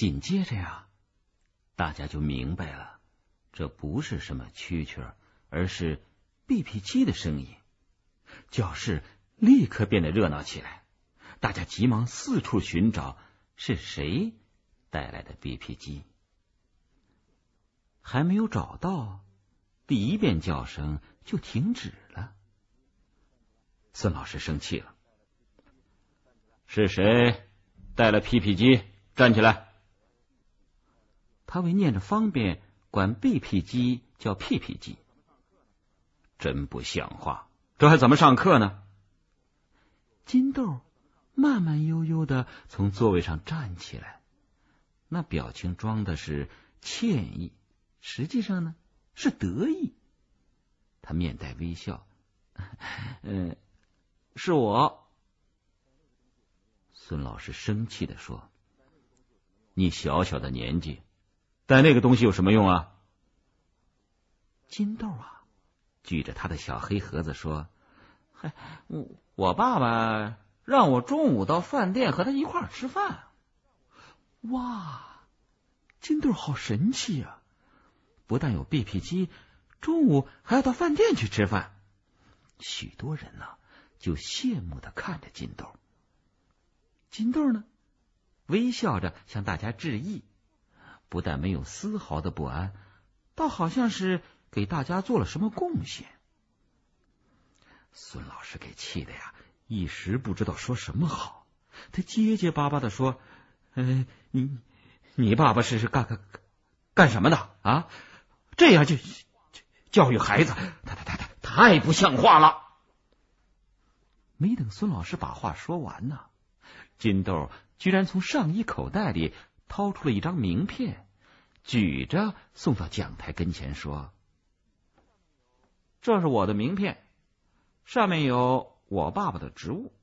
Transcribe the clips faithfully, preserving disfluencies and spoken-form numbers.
紧接着呀，大家就明白了，这不是什么蛐蛐，而是 B P 机的声音。教室立刻变得热闹起来，大家急忙四处寻找是谁带来的 B P 机。还没有找到，第一遍叫声就停止了。孙老师生气了：“是谁带了 P P 机？站起来！”他为念着方便，管 B P 机叫 P P 机。真不像话，这还怎么上课呢？金豆慢慢悠悠的从座位上站起来，那表情装的是歉意，实际上呢是得意。他面带微笑：“嗯，是我。”孙老师生气的说：“你小小的年纪，带那个东西有什么用啊？”金豆啊，举着他的小黑盒子说：“嗨，我我爸爸让我中午到饭店和他一块儿吃饭。”哇，金豆好神气呀、啊！不但有 B P 机，中午还要到饭店去吃饭。许多人呢、啊、就羡慕的看着金豆。金豆呢微笑着向大家致意，不但没有丝毫的不安，倒好像是给大家做了什么贡献。孙老师给气的呀，一时不知道说什么好。他结结巴巴的说：“呃，你你爸爸是是干干干什么的啊？这样就教育孩子，他他他他太不像话了。”没等孙老师把话说完呢，金豆居然从上衣口袋里掏出了一张名片，举着送到讲台跟前说：“这是我的名片，上面有我爸爸的职务。”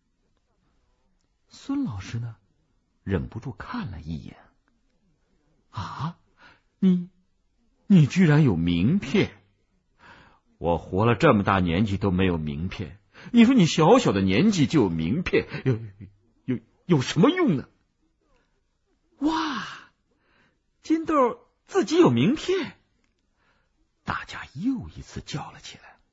孙老师呢忍不住看了一眼：“啊，你你居然有名片！我活了这么大年纪都没有名片，你说你小小的年纪就有名片，有有有什么用呢？”哇，金豆自己有名片，大家又一次叫了起来。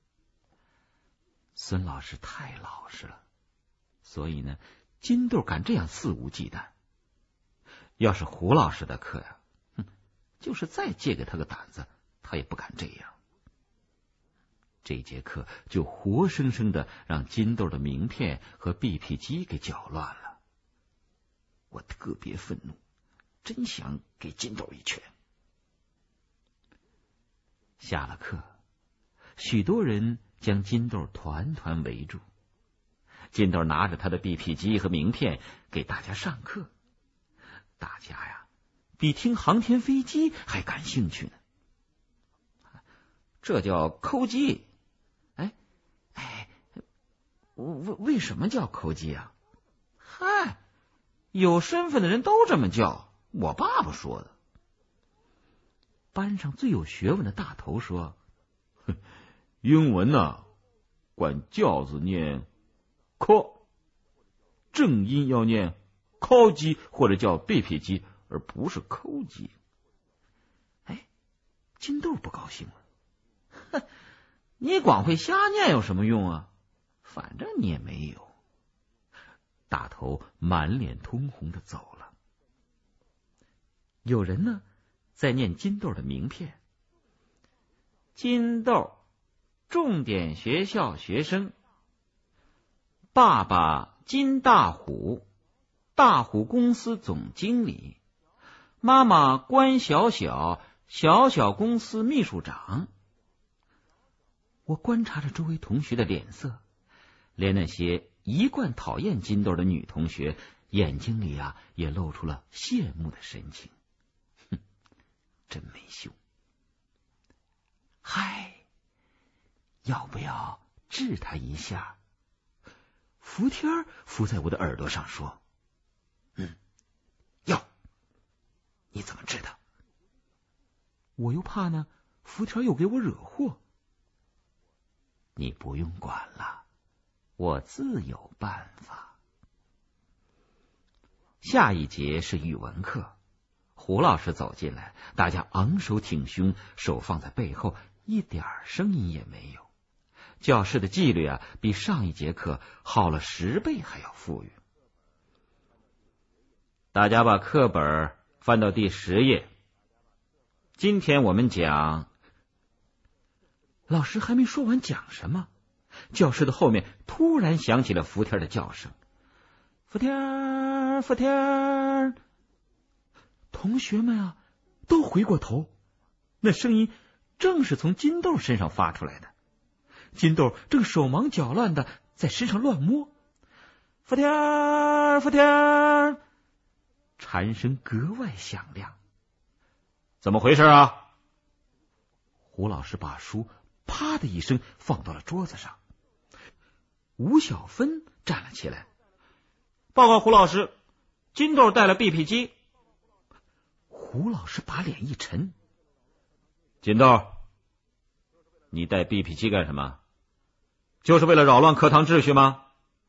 孙老师太老实了，所以呢，金豆敢这样肆无忌惮。要是胡老师的课呀，哼，就是再借给他个胆子，他也不敢这样。这节课就活生生的让金豆的名片和 B P 机给搅乱了。我特别愤怒，真想给金豆一拳。下了课，许多人将金豆团团围住。金豆拿着他的 B P 机和名片给大家上课，大家呀比听航天飞机还感兴趣呢。这叫抠机。哎哎，为为什么叫抠机啊？嗨，有身份的人都这么叫，我爸爸说的。班上最有学问的大头说：“哼，英文呢、啊，管叫字念 call， 正音要念 call 机或者叫 B P 机，而不是抠机。”哎，金豆不高兴了：“哼，你光会瞎念有什么用啊？反正你也没有。”大头满脸通红的走了。有人呢在念金豆的名片：“金豆，重点学校学生，爸爸金大虎，大虎公司总经理，妈妈关小小，小小公司秘书长。”我观察着周围同学的脸色，连那些一贯讨厌金豆的女同学眼睛里啊也露出了羡慕的神情。哼，真没羞。嗨，要不要治他一下？福天伏在我的耳朵上说：“嗯，要。你怎么治他？”我又怕呢，福天又给我惹祸。你不用管了，我自有办法。 下一节是语文课，胡老师走进来，大家昂首挺胸，手放在背后，一点声音也没有。教室的纪律啊，比上一节课好了十倍还要富裕。大家把课本翻到第十页。今天我们讲……老师还没说完讲什么，教室的后面突然响起了福天的叫声：“福天，福天！”同学们啊，都回过头，那声音正是从金豆身上发出来的。金豆正手忙脚乱的在身上乱摸。福天，福天！蝉声格外响亮。怎么回事啊？胡老师把书啪的一声放到了桌子上。吴小芬站了起来：“报告胡老师，金豆带了 B P 机。”胡老师把脸一沉：“金豆，你带 B P 机干什么？就是为了扰乱课堂秩序吗？”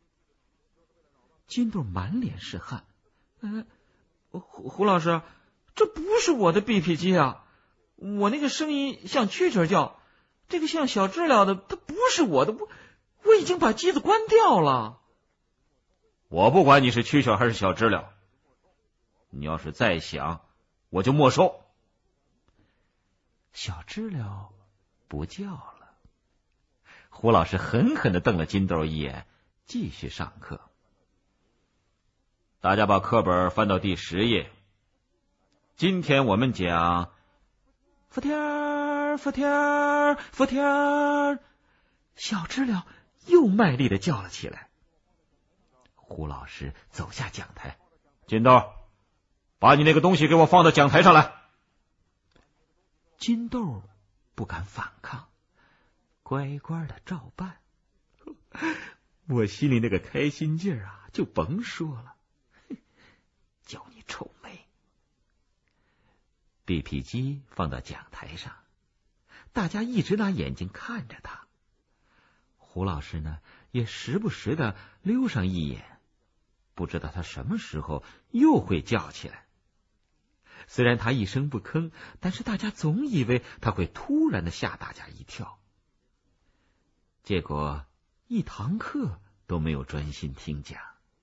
金豆满脸是汗：“呃，胡胡老师，这不是我的 B P 机啊！我那个声音像蛐蛐叫，这个像小知了的，它不是我的，我我已经把机子关掉了。”我不管你是蛐蛐还是小知了，你要是再响，我就没收。小知了不叫了。胡老师狠狠地瞪了金豆一眼，继续上课。大家把课本翻到第十页。今天我们讲福天儿，福天儿，福天儿！小知了又卖力地叫了起来。胡老师走下讲台：“金豆，把你那个东西给我放到讲台上来。”金豆不敢反抗，乖乖的照办。我心里那个开心劲儿啊，就甭说了。叫你臭美。B P 机放到讲台上，大家一直拿眼睛看着他。胡老师呢，也时不时的溜上一眼，不知道他什么时候又会叫起来。虽然他一声不吭，但是大家总以为他会突然的吓大家一跳。结果一堂课都没有专心听讲。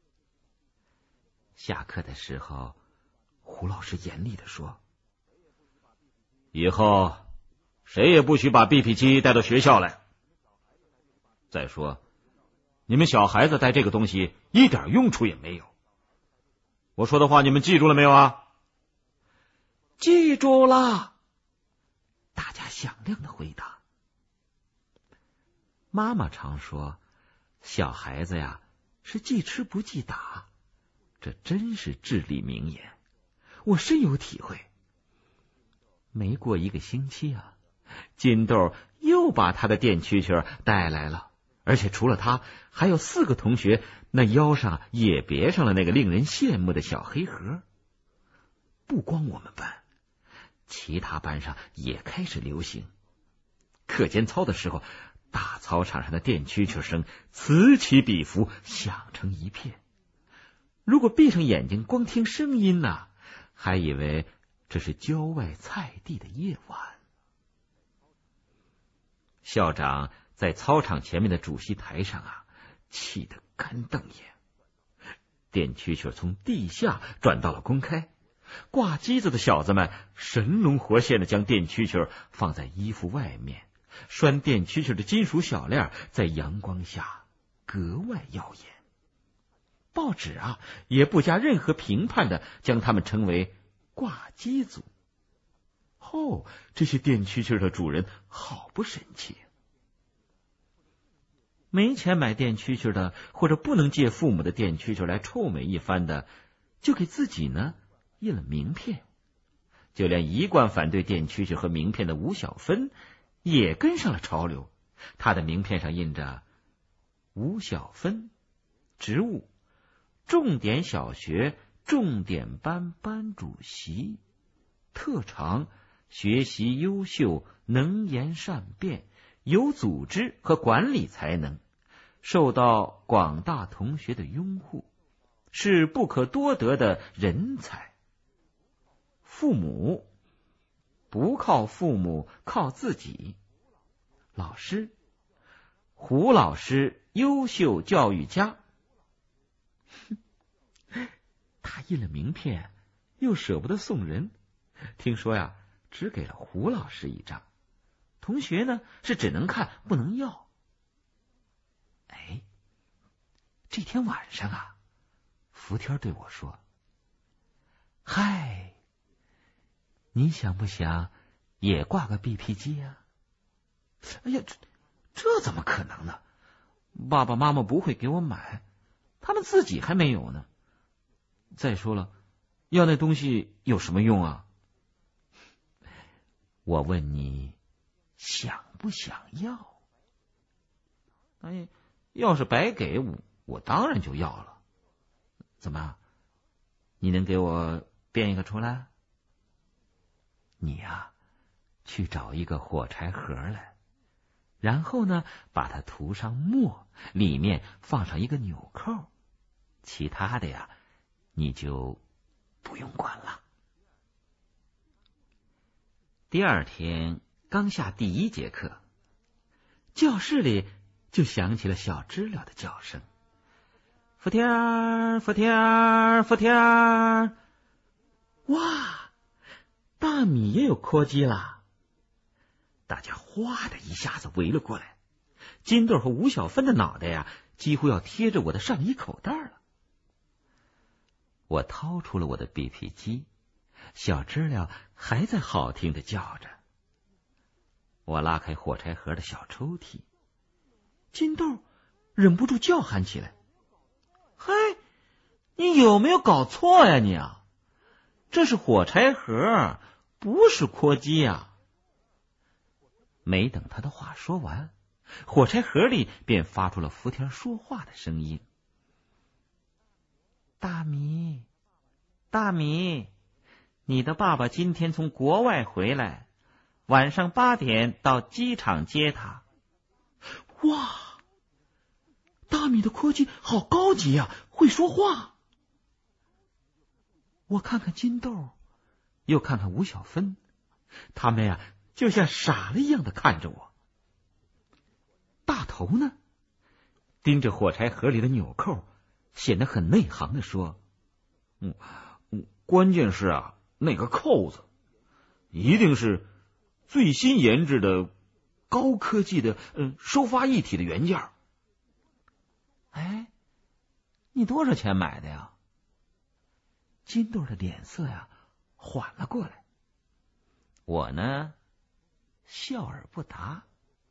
下课的时候，胡老师严厉地说：“以后谁也不许把 B P 机带到学校来。再说，你们小孩子带这个东西一点用处也没有。我说的话你们记住了没有啊？”“记住了。”大家响亮的回答。妈妈常说，小孩子呀是记吃不记打，这真是至理名言，我深有体会。没过一个星期啊，金豆又把他的电蛐蛐带来了，而且除了他，还有四个同学那腰上也别上了那个令人羡慕的小黑盒。不光我们班，其他班上也开始流行。课间操的时候，大操场上的电蛐蛐声此起彼伏，响成一片。如果闭上眼睛光听声音呢、啊，还以为这是郊外菜地的夜晚。校长在操场前面的主席台上啊，气得干瞪眼。电蛐蛐从地下转到了公开，挂机子的小子们神龙活现的将电蛐蛐放在衣服外面，拴电蛐蛐的金属小链在阳光下格外耀眼。报纸啊，也不加任何评判的将他们称为挂机族。哦，这些电蛐蛐的主人好不神气。没钱买电蛐蛐的，或者不能借父母的电蛐蛐来臭美一番的，就给自己呢印了名片。就连一贯反对电蛐蛐和名片的吴小芬也跟上了潮流，他的名片上印着吴小芬，职务重点小学重点班班主席，特长学习优秀，能言善辩，有组织和管理才能，受到广大同学的拥护， 是不可多得的人才。父母不靠父母，靠自己。老师，胡老师，优秀教育家。他印了名片，又舍不得送人，听说呀，只给了胡老师一张，同学呢是只能看不能要。哎，这天晚上啊，福天对我说：“嗨，你想不想也挂个 B P 机呀？”哎呀，这这怎么可能呢？爸爸妈妈不会给我买，他们自己还没有呢。再说了，要那东西有什么用啊？我问你，想不想要？哎，要是白给我，我当然就要了。怎么，你能给我编一个出来？你呀、啊，去找一个火柴盒来，然后呢，把它涂上墨，里面放上一个纽扣，其他的呀，你就不用管了。第二天刚下第一节课，教室里就响起了小知了的叫声：“福天儿，福天儿，福天儿！”哇，大米也有柯基啦！大家哗的一下子围了过来，金豆和吴小芬的脑袋呀，几乎要贴着我的上衣口袋了。我掏出了我的 B P 机，小知了还在好听的叫着。我拉开火柴盒的小抽屉，金豆忍不住叫喊起来：“嗨，你有没有搞错呀你啊？这是火柴盒，不是柯基呀！”没等他的话说完，火柴盒里便发出了福天说话的声音：“大米，大米，你的爸爸今天从国外回来，晚上八点到机场接他。”哇，大米的柯基好高级呀、啊，会说话。我看看金豆，又看看吴小芬，他们呀、啊、就像傻了一样的看着我。大头呢，盯着火柴盒里的纽扣，显得很内行的说：“嗯，关键是啊，那个扣子一定是最新研制的高科技的嗯收发一体的原件。”哎，你多少钱买的呀？金豆的脸色呀缓了过来。我呢，笑而不答。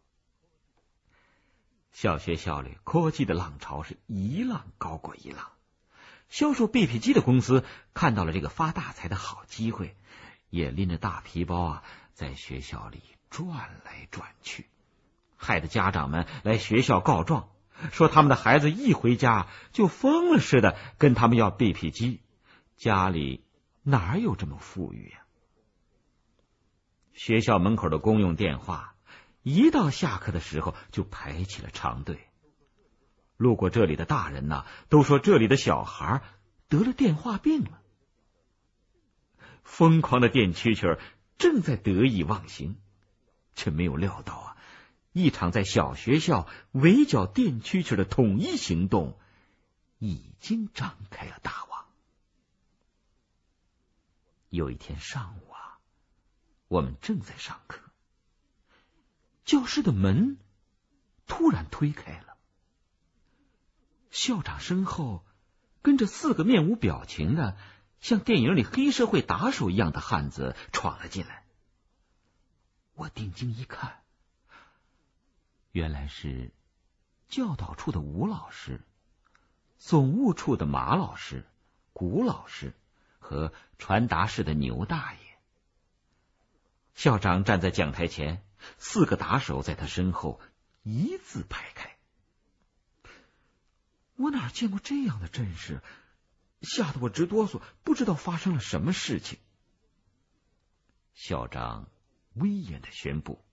小学校里科技的浪潮是一浪高过一浪，销售 B P 机的公司看到了这个发大财的好机会，也拎着大皮包啊，在学校里转来转去，害得家长们来学校告状，说他们的孩子一回家就疯了似的跟他们要 B P 机，家里哪有这么富裕呀、啊？学校门口的公用电话一到下课的时候就排起了长队，路过这里的大人呐，都说这里的小孩得了电话病了。疯狂的电蛐蛐正在得意忘形，却没有料到啊，一场在小学校围剿电蛐蛐的统一行动已经张开了大网。有一天上午啊，我们正在上课，教室的门突然推开了，校长身后跟着四个面无表情的像电影里黑社会打手一样的汉子闯了进来。我定睛一看，原来是教导处的吴老师、总务处的马老师、古老师和传达室的牛大爷。校长站在讲台前，四个打手在他身后一字排开。我哪见过这样的阵势，吓得我直哆嗦，不知道发生了什么事情。校长威严的宣布：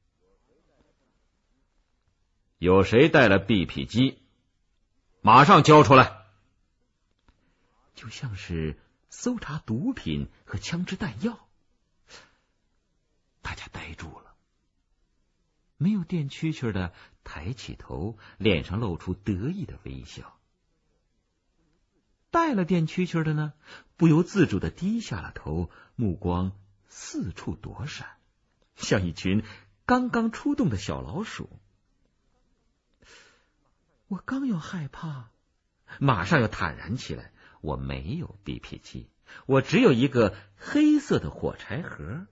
有谁带了 B P 机，马上交出来。 就像是搜查毒品和枪支弹药。大家呆住了，没有电蛐蛐的抬起头，脸上露出得意的微笑。带了电蛐蛐的呢，不由自主的低下了头，目光四处躲闪，像一群刚刚出动的小老鼠。我刚要害怕，马上又坦然起来。我没有 B P 机，我只有一个黑色的火柴盒。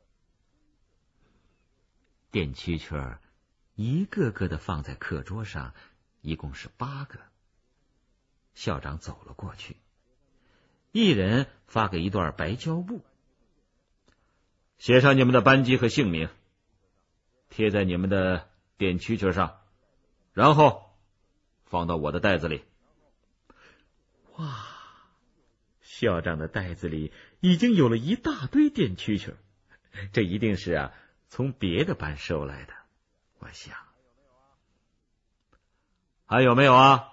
电蛐蛐一个个的放在课桌上，一共是八个。校长走了过去，一人发给一段白胶布，写上你们的班级和姓名，贴在你们的电蛐蛐上，然后放到我的袋子里。哇！校长的袋子里已经有了一大堆电蛐蛐，这一定是啊从别的班收来的，我想。还有没有啊？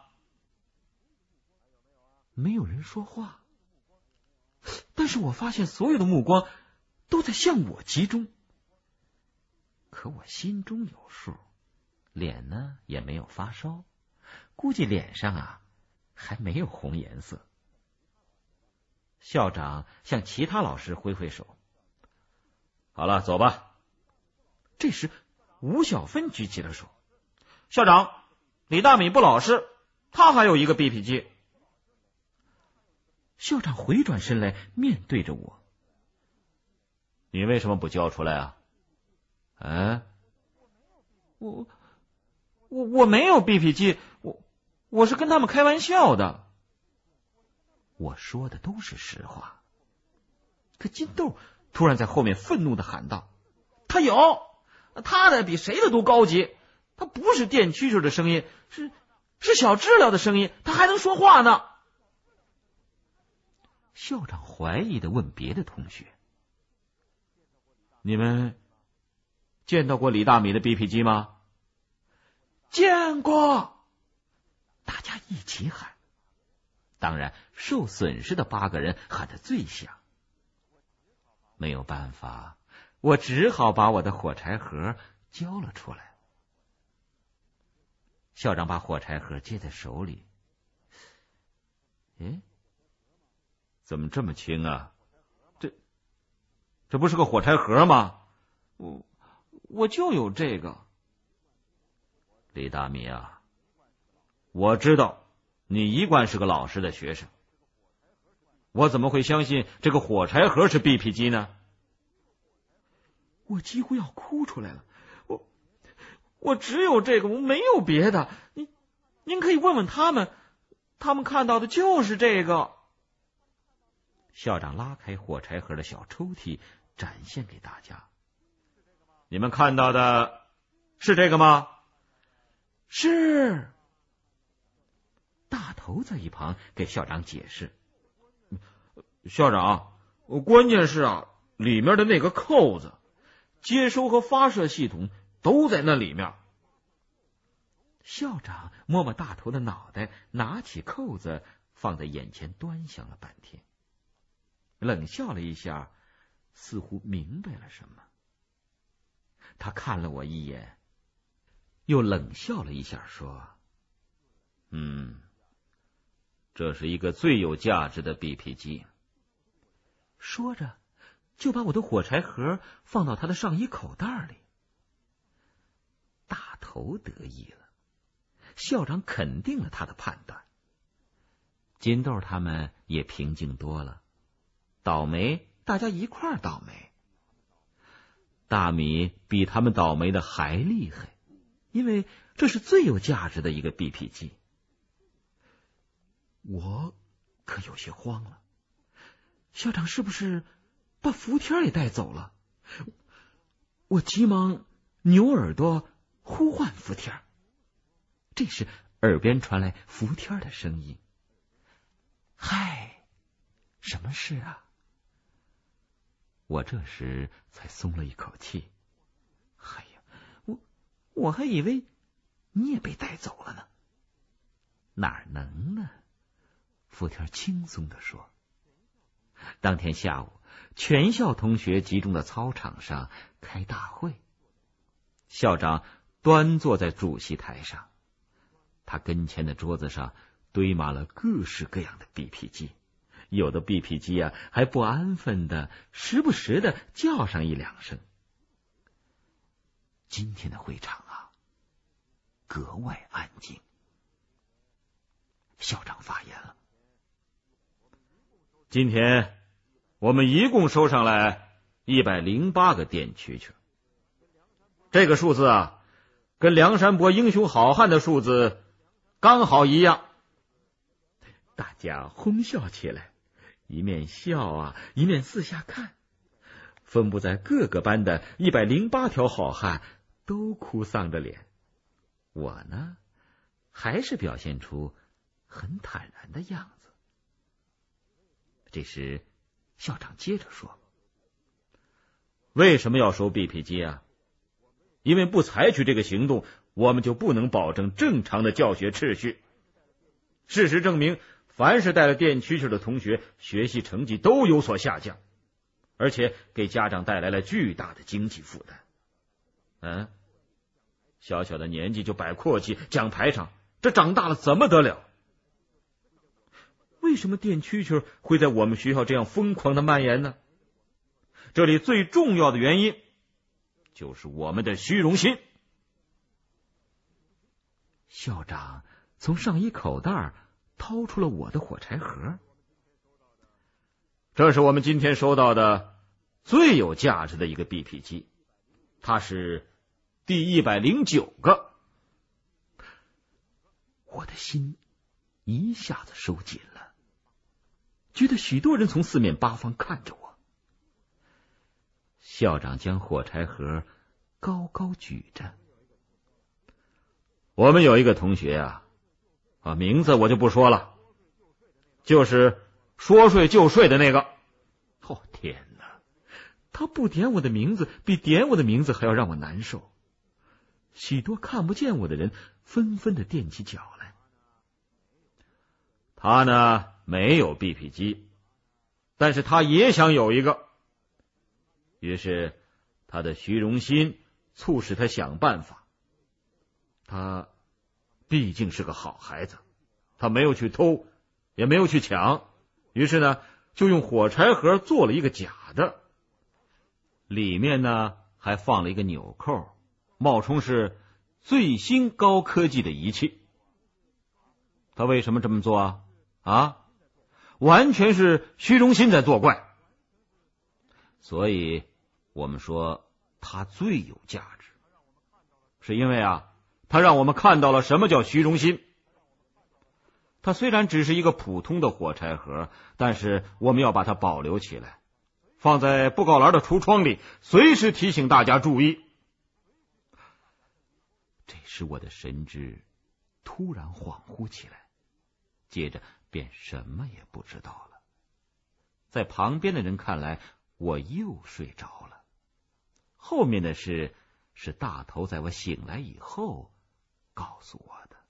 没有人说话，但是我发现所有的目光都在向我集中。可我心中有数，脸呢也没有发烧，估计脸上啊还没有红颜色。校长向其他老师挥挥手，好了，走吧。这时吴小芬举起了手，校长，李大米不老实，他还有一个 B P 机。校长回转身来，面对着我，你为什么不交出来啊？哎，我我我没有 B P 机，我我是跟他们开玩笑的。我说的都是实话。可金豆突然在后面愤怒的喊道，他有，他的比谁的都高级，他不是电蛐蛐的声音，是是小知了的声音，他还能说话呢。校长怀疑的问别的同学，你们见到过李大米的 B P 机吗？见过，大家一起喊。当然受损失的八个人喊得最响。没有办法，我只好把我的火柴盒交了出来。校长把火柴盒接在手里，诶，怎么这么轻啊？这这不是个火柴盒吗？我我就有这个。李大米啊，我知道你一贯是个老实的学生，我怎么会相信这个火柴盒是 B P 机呢？我几乎要哭出来了。我我只有这个，我没有别的。您您可以问问他们，他们看到的就是这个。校长拉开火柴盒的小抽屉，展现给大家。你们看到的是这个吗？是。大头在一旁给校长解释，校长，关键是啊，里面的那个扣子，接收和发射系统都在那里面。校长摸摸大头的脑袋，拿起扣子放在眼前端详了半天，冷笑了一下，似乎明白了什么。他看了我一眼，又冷笑了一下，说：嗯，这是一个最有价值的 B P 机。说着就把我的火柴盒放到他的上衣口袋里。大头得意了，校长肯定了他的判断。金豆他们也平静多了，倒霉大家一块儿倒霉。大米比他们倒霉的还厉害，因为这是最有价值的一个 B P 机。我可有些慌了，校长是不是把福天也带走了？我急忙扭耳朵呼唤福天。这时耳边传来福天的声音：嗨，什么事啊？我这时才松了一口气。哎呀，我我还以为你也被带走了呢。哪能呢？ 福田轻松地说。当天下午，全校同学集中在操场上开大会。校长端坐在主席台上，他跟前的桌子上堆满了各式各样的 B P 机，有的 B P 机啊还不安分的时不时的叫上一两声。今天的会场啊格外安静。校长发言了：今天我们一共收上来一百零八个电蛐蛐，这个数字啊跟梁山伯英雄好汉的数字刚好一样。大家哄笑起来，一面笑啊一面四下看。分布在各个班的一百零八条好汉都哭丧着脸，我呢还是表现出很坦然的样子。这时校长接着说：为什么要收 B P 机啊？因为不采取这个行动，我们就不能保证正常的教学秩序。事实证明，凡是带了电蛐蛐的同学，学习成绩都有所下降，而且给家长带来了巨大的经济负担。嗯，小小的年纪就摆阔气、讲排场，这长大了怎么得了？为什么电蛐蛐会在我们学校这样疯狂的蔓延呢？这里最重要的原因就是我们的虚荣心。校长从上衣口袋掏出了我的火柴盒，这是我们今天收到的最有价值的一个 B P 机，它是第一百零九个。我的心一下子收紧了，觉得许多人从四面八方看着我。校长将火柴盒高高举着。我们有一个同学啊，啊，名字我就不说了，就是说睡就睡的那个。哦，天哪，他不点我的名字，比点我的名字还要让我难受。许多看不见我的人纷纷的踮起脚来。他呢，没有 B P 机，但是他也想有一个。于是他的虚荣心促使他想办法。他毕竟是个好孩子，他没有去偷，也没有去抢，于是呢就用火柴盒做了一个假的，里面呢还放了一个纽扣，冒充是最新高科技的仪器。他为什么这么做啊？啊，完全是虚荣心在作怪。所以我们说他最有价值，是因为啊他让我们看到了什么叫虚荣心。它虽然只是一个普通的火柴盒，但是我们要把它保留起来，放在布告栏的橱窗里，随时提醒大家注意。这时我的神智突然恍惚起来，接着便什么也不知道了。在旁边的人看来，我又睡着了。后面的事是大头在我醒来以后告诉我的。